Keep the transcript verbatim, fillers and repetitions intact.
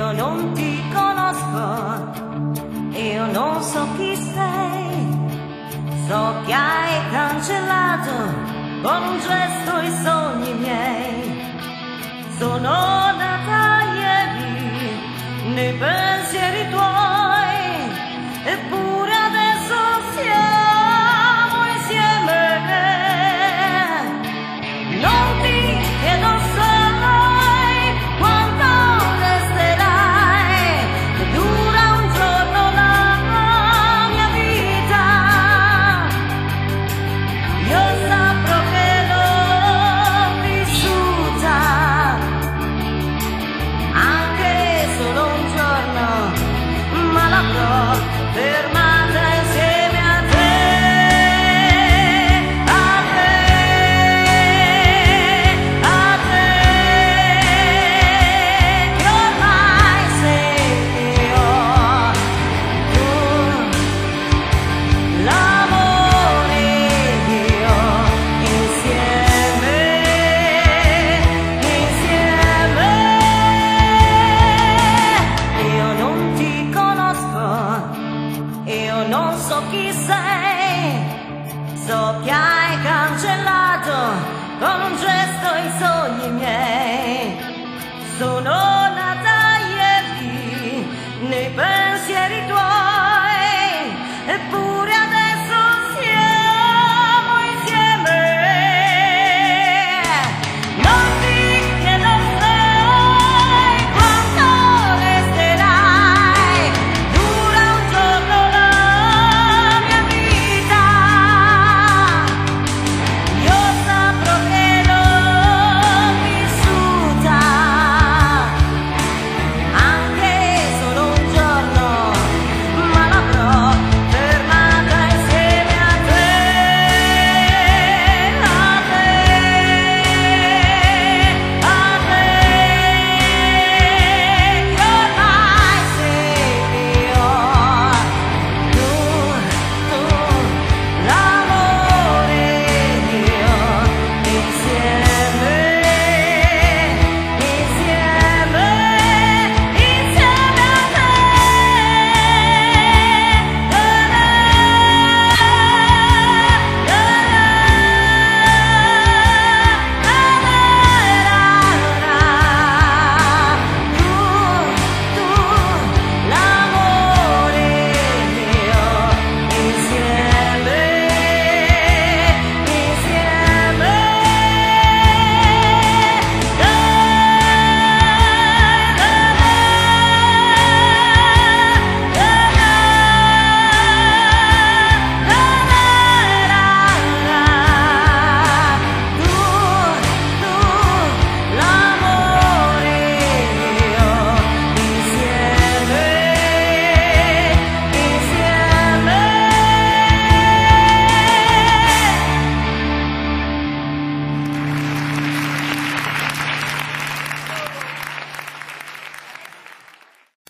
Io non ti conosco, io non so chi sei, so che hai cancellato con un gesto i sogni miei. Sono nata ieri nei pensieri tuoi, eppure adesso siamo insieme. Non ti chiedo sai quanto resterai, che dura un giorno la mia vita. Io saprò che l'ho vissuta, anche solo un giorno, ma l'avrò fermata insieme a te, a te, a te, che ormai sei io, tu, l'amore io, insieme, insieme. Io non ti conosco, io non so chi sei, so che